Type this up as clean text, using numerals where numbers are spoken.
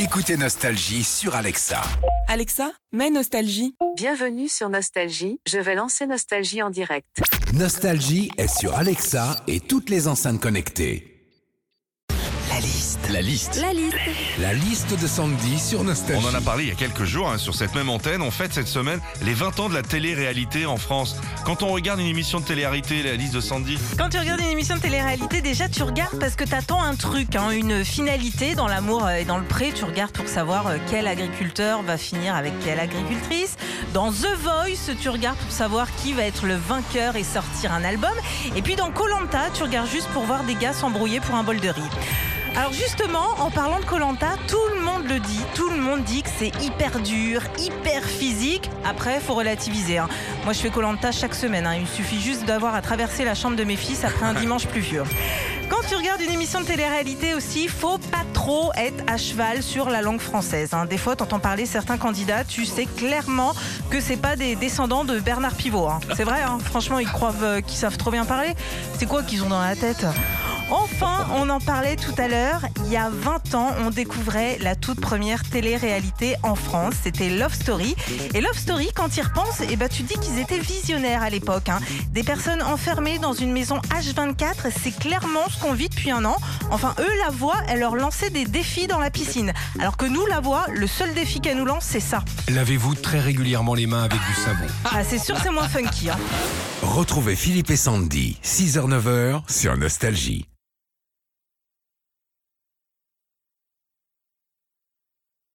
Écoutez Nostalgie sur Alexa. Alexa, mets Nostalgie. Bienvenue sur Nostalgie, je vais lancer Nostalgie en direct. Nostalgie est sur Alexa et toutes les enceintes connectées. La liste de Sandy sur Nostalgie. On en a parlé il y a quelques jours sur cette même antenne. On fête cette semaine les 20 ans de la télé-réalité en France. Quand on regarde une émission de télé-réalité, la liste de Sandy. Quand tu regardes une émission de télé-réalité, déjà tu regardes parce que t'attends un truc, une finalité dans l'amour et dans le pré. Tu regardes pour savoir quel agriculteur va finir avec quelle agricultrice. Dans The Voice, tu regardes pour savoir qui va être le vainqueur et sortir un album. Et puis dans Koh-Lanta, tu regardes juste pour voir des gars s'embrouiller pour un bol de riz. Alors justement, en parlant de Koh-Lanta, tout le monde le dit. Tout le monde dit que c'est hyper dur, hyper physique. Après, faut relativiser. Moi, je fais Koh-Lanta chaque semaine. Il me suffit juste d'avoir à traverser la chambre de mes fils après un dimanche pluvieux. Quand tu regardes une émission de télé-réalité aussi, faut pas trop être à cheval sur la langue française. Des fois, t'entends parler certains candidats, tu sais clairement que c'est pas des descendants de Bernard Pivot. C'est vrai, franchement, ils croient qu'ils savent trop bien parler. C'est quoi qu'ils ont dans la tête ? Enfin, on en parlait tout à l'heure, il y a 20 ans, on découvrait la toute première télé-réalité en France, c'était Love Story. Et Love Story, quand tu y repenses, tu te dis qu'ils étaient visionnaires à l'époque. Des personnes enfermées dans une maison H24, c'est clairement ce qu'on vit depuis un an. Enfin, eux, la voix, elle leur lançait des défis dans la piscine. Alors que nous, la voix, le seul défi qu'elle nous lance, c'est ça. Lavez-vous très régulièrement les mains avec du savon. C'est sûr, c'est moins funky. Retrouvez Philippe et Sandy, 6h-9h sur Nostalgie.